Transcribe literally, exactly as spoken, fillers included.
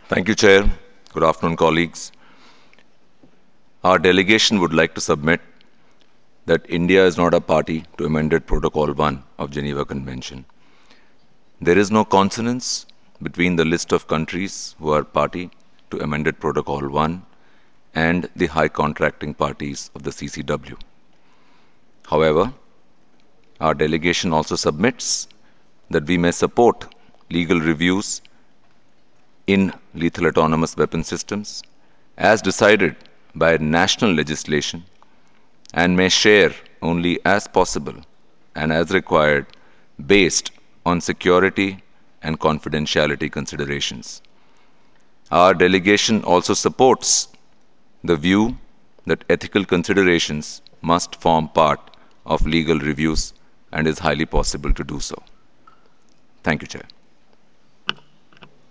Thank you, Chair. Good afternoon, colleagues. Our delegation would like to submit that India is not a party to amended Protocol one of Geneva Convention. There is no consonance between the list of countries who are party to amended Protocol one and the high contracting parties of the C C W. However, our delegation also submits that we may support legal reviews in lethal autonomous weapon systems as decided by national legislation and may share only as possible and as required based on security and confidentiality considerations. Our delegation also supports the view that ethical considerations must form part of legal reviews and is highly possible to do so. Thank you, Chair.